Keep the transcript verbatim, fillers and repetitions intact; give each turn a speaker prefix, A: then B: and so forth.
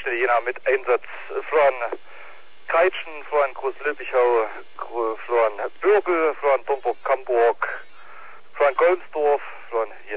A: Stelle Jena mit Einsatz von Kreitschen, von Großlöbichau, von Bürgel, von Domburg-Kamburg, von Golmsdorf, von hier